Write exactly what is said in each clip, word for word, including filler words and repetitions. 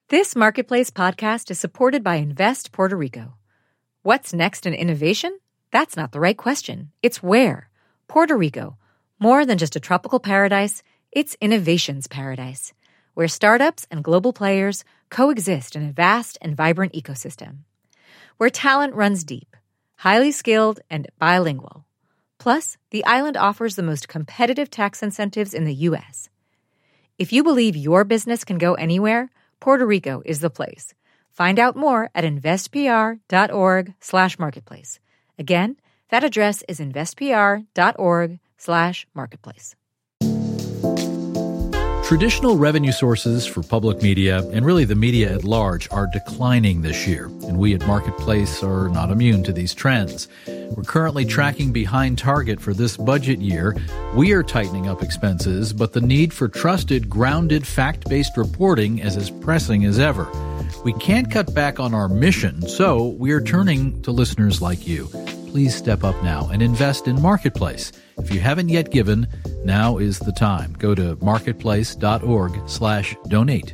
This Marketplace podcast is supported by Invest Puerto Rico. What's next in innovation? That's not the right question. It's where. Puerto Rico. More than just a tropical paradise, it's innovation's paradise, where startups and global players coexist in a vast and vibrant ecosystem. Where talent runs deep, highly skilled, and bilingual. Plus, the island offers the most competitive tax incentives in the U S. If you believe your business can go anywhere, Puerto Rico is the place. Find out more at investpr.org slash marketplace. Again, that address is investpr.org slash marketplace. Traditional revenue sources for public media, and really the media at large, are declining this year, and we at Marketplace are not immune to these trends. We're currently tracking behind target for this budget year. We are tightening up expenses, but the need for trusted, grounded, fact-based reporting is as pressing as ever. We can't cut back on our mission, so we are turning to listeners like you. Please step up now and invest in Marketplace. If you haven't yet given, now is the time. Go to marketplace.org slash donate.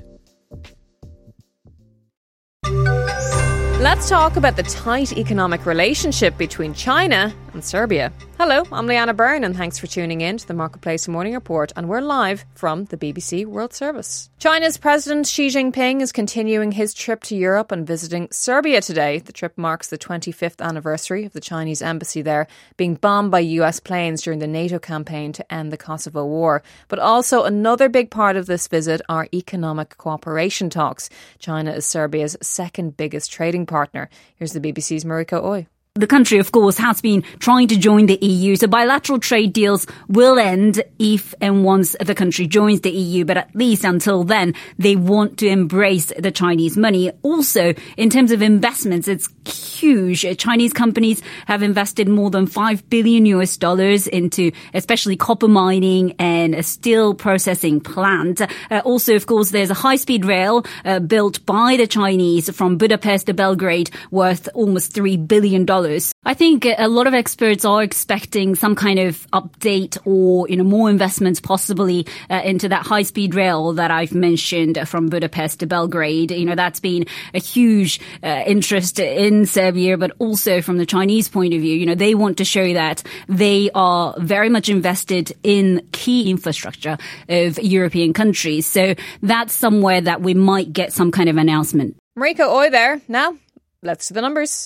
Let's talk about the tight economic relationship between China and Serbia. Hello, I'm Leanna Byrne, and thanks for tuning in to the Marketplace Morning Report, and we're live from the B B C World Service. China's President Xi Jinping is continuing his trip to Europe and visiting Serbia today. The trip marks the twenty-fifth anniversary of the Chinese embassy there being bombed by U S planes during the NATO campaign to end the Kosovo War. But also another big part of this visit are economic cooperation talks. China is Serbia's second biggest trading partner. Here's the B B C's Mariko Oy. The country, of course, has been trying to join the E U, so bilateral trade deals will end if and once the country joins the E U, but at least until then, they want to embrace the Chinese money. Also, in terms of investments, it's huge. Chinese companies have invested more than five billion U S dollars into especially copper mining and a steel processing plant. Uh, also, of course, there's a high-speed rail uh, built by the Chinese from Budapest to Belgrade worth almost three billion dollars. I think a lot of experts are expecting some kind of update or, you know, more investments possibly uh, into that high-speed rail that I've mentioned from Budapest to Belgrade. You know, that's been a huge uh, interest in Serbia, but also from the Chinese point of view, you know, they want to show that they are very much invested in key infrastructure of European countries. So that's somewhere that we might get some kind of announcement. Mariko Oy there. Now, let's do the numbers.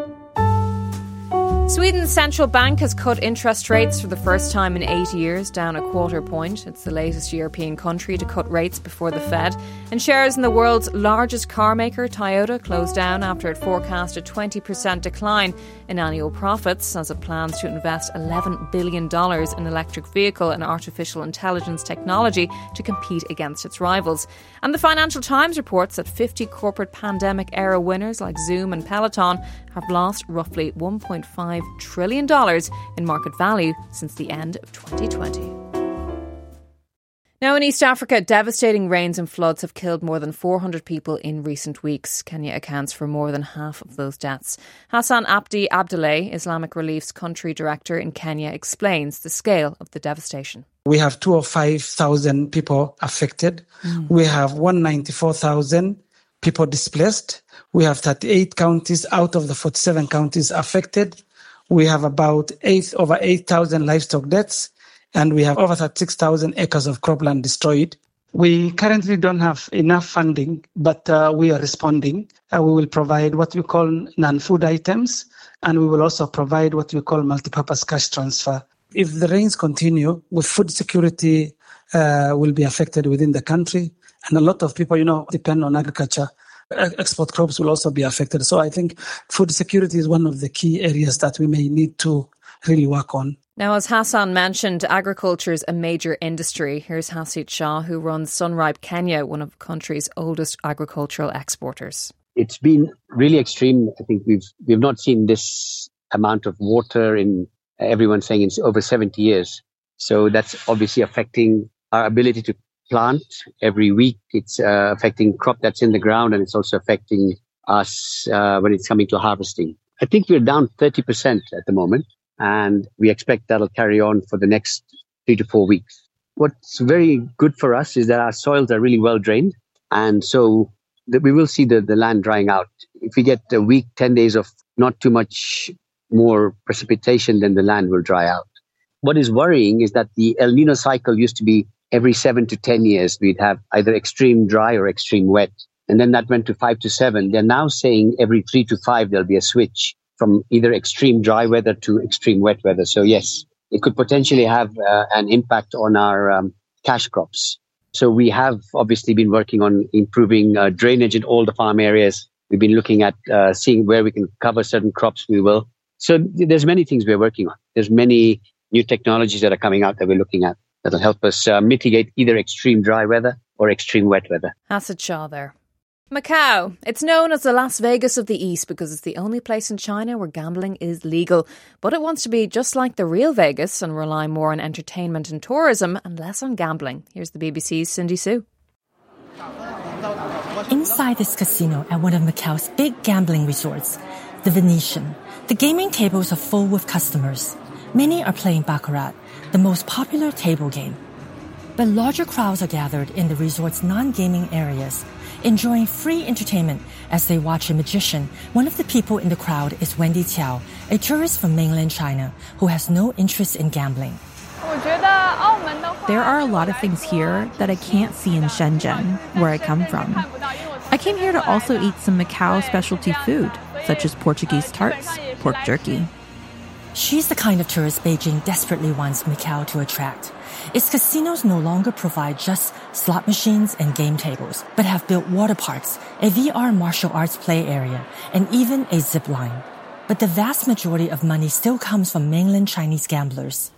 Sweden's central bank has cut interest rates for the first time in eight years, down a quarter point. It's the latest European country to cut rates before the Fed. And shares in the world's largest car maker, Toyota, closed down after it forecast a twenty percent decline in annual profits as it plans to invest eleven billion dollars in electric vehicle and artificial intelligence technology to compete against its rivals. And the Financial Times reports that fifty corporate pandemic-era winners like Zoom and Peloton have lost roughly one point five trillion dollars in market value since the end of twenty twenty. Now in East Africa, devastating rains and floods have killed more than four hundred people in recent weeks. Kenya accounts for more than half of those deaths. Hassan Abdi Abdullah, Islamic Relief's country director in Kenya, explains the scale of the devastation. We have two or five thousand people affected. Mm. We have one hundred ninety-four thousand people displaced. We have thirty-eight counties out of the forty-seven counties affected. We have about eight over eight thousand livestock deaths, and we have over thirty-six thousand acres of cropland destroyed. We currently don't have enough funding, but uh, we are responding. Uh, we will provide what we call non-food items, and we will also provide what we call multipurpose cash transfer. If the rains continue, with food security uh, will be affected within the country, and a lot of people, you know, depend on agriculture. Export crops will also be affected. So I think food security is one of the key areas that we may need to really work on. Now, as Hassan mentioned, agriculture is a major industry. Here's Hasit Shah, who runs Sunripe Kenya, one of the country's oldest agricultural exporters. It's been really extreme. I think we've we've not seen this amount of water in, everyone's saying, it's over seventy years. So that's obviously affecting our ability to plant every week. It's uh, affecting crop that's in the ground, and it's also affecting us uh, when it's coming to harvesting. I think we're down thirty percent at the moment, and we expect that'll carry on for the next three to four weeks. What's very good for us is that our soils are really well drained, and so that we will see the, the land drying out. If we get a week, ten days of not too much more precipitation, then the land will dry out. What is worrying is that the El Nino cycle used to be every seven to ten years. We'd have either extreme dry or extreme wet. And then that went to five to seven. They're now saying every three to five, there'll be a switch from either extreme dry weather to extreme wet weather. So yes, it could potentially have uh, an impact on our um, cash crops. So we have obviously been working on improving uh, drainage in all the farm areas. We've been looking at uh, seeing where we can cover certain crops, we will. So th- there's many things we're working on. There's many new technologies that are coming out that we're looking at that'll help us uh, mitigate either extreme dry weather or extreme wet weather. Asad Shah there. Macau. It's known as the Las Vegas of the East because it's the only place in China where gambling is legal. But it wants to be just like the real Vegas and rely more on entertainment and tourism and less on gambling. Here's the B B C's Cindy Sue. Inside this casino at one of Macau's big gambling resorts, the Venetian, the gaming tables are full with customers. Many are playing Baccarat, the most popular table game. But larger crowds are gathered in the resort's non-gaming areas, enjoying free entertainment as they watch a magician. One of the people in the crowd is Wendy Tiao, a tourist from mainland China who has no interest in gambling. There are a lot of things here that I can't see in Shenzhen, where I come from. I came here to also eat some Macau specialty food, such as Portuguese tarts, pork jerky. She's the kind of tourist Beijing desperately wants Macau to attract. Its casinos no longer provide just slot machines and game tables, but have built water parks, a V R martial arts play area, and even a zip line. But the vast majority of money still comes from mainland Chinese gamblers.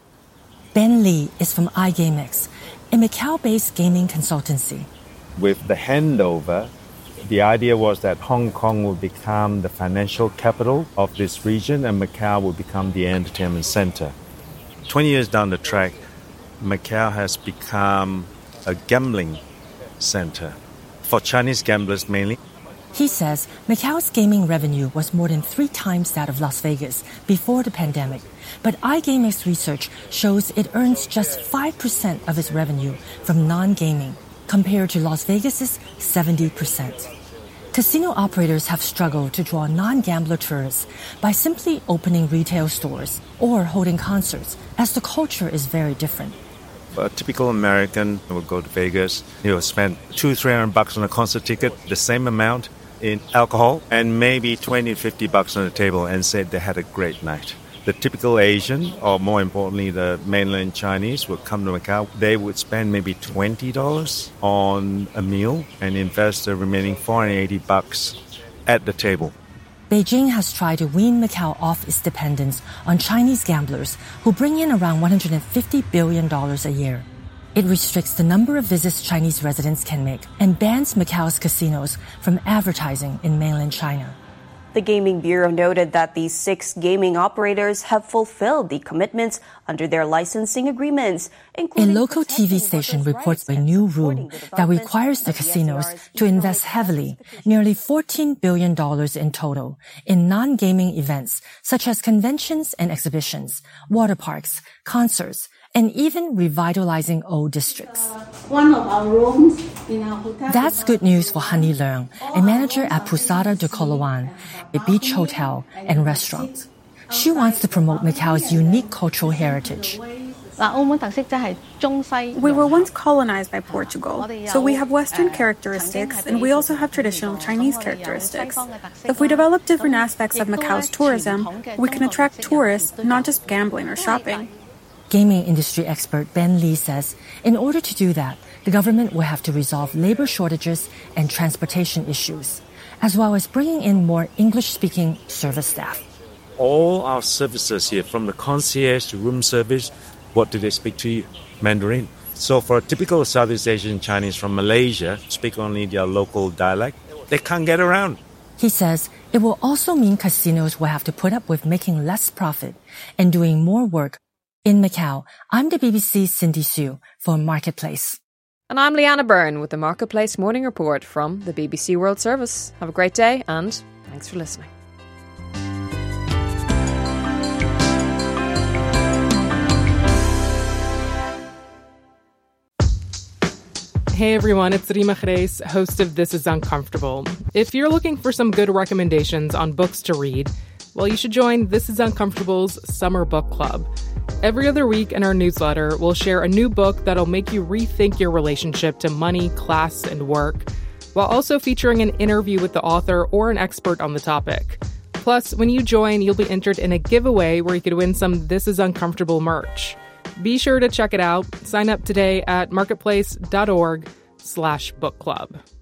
Ben Lee is from iGameX, a Macau-based gaming consultancy. With the handover, the idea was that Hong Kong will become the financial capital of this region and Macau will become the entertainment center. twenty years down the track, Macau has become a gambling center for Chinese gamblers mainly. He says Macau's gaming revenue was more than three times that of Las Vegas before the pandemic. But iGameX research shows it earns just five percent of its revenue from non-gaming, compared to Las Vegas's seventy percent. Casino operators have struggled to draw non-gambler tourists by simply opening retail stores or holding concerts, as the culture is very different. A typical American will go to Vegas, he'll spend two, three hundred bucks on a concert ticket, the same amount in alcohol, and maybe twenty, fifty bucks on the table and say they had a great night. The typical Asian, or more importantly, the mainland Chinese, would come to Macau. They would spend maybe twenty dollars on a meal and invest the remaining four hundred eighty bucks at the table. Beijing has tried to wean Macau off its dependence on Chinese gamblers who bring in around one hundred fifty billion dollars a year. It restricts the number of visits Chinese residents can make and bans Macau's casinos from advertising in mainland China. The Gaming Bureau noted that these six gaming operators have fulfilled the commitments under their licensing agreements. A local T V station reports a new rule that requires the casinos to invest heavily, nearly fourteen billion dollars in total, in non-gaming events such as conventions and exhibitions, water parks, concerts, and even revitalizing old districts. One of our rooms in our hotel. That's good news for Honey Leung, a manager at Posada de Coloane, a beach hotel and restaurant. She wants to promote Macau's unique cultural heritage. We were once colonized by Portugal, so we have Western characteristics and we also have traditional Chinese characteristics. If we develop different aspects of Macau's tourism, we can attract tourists, not just gambling or shopping. Gaming industry expert Ben Lee says in order to do that, the government will have to resolve labor shortages and transportation issues, as well as bringing in more English-speaking service staff. All our services here, from the concierge to room service, what do they speak to you? Mandarin. So for a typical Southeast Asian Chinese from Malaysia, speak only their local dialect, they can't get around. He says it will also mean casinos will have to put up with making less profit and doing more work. In Macau, I'm the B B C's Cindy Sue for Marketplace. And I'm Leanna Byrne with the Marketplace Morning Report from the B B C World Service. Have a great day and thanks for listening. Hey everyone, it's Rima Khreis, host of This Is Uncomfortable. If you're looking for some good recommendations on books to read, well, you should join This Is Uncomfortable's Summer Book Club. Every other week in our newsletter, we'll share a new book that'll make you rethink your relationship to money, class, and work, while also featuring an interview with the author or an expert on the topic. Plus, when you join, you'll be entered in a giveaway where you could win some This Is Uncomfortable merch. Be sure to check it out. Sign up today at marketplace.org slash book club.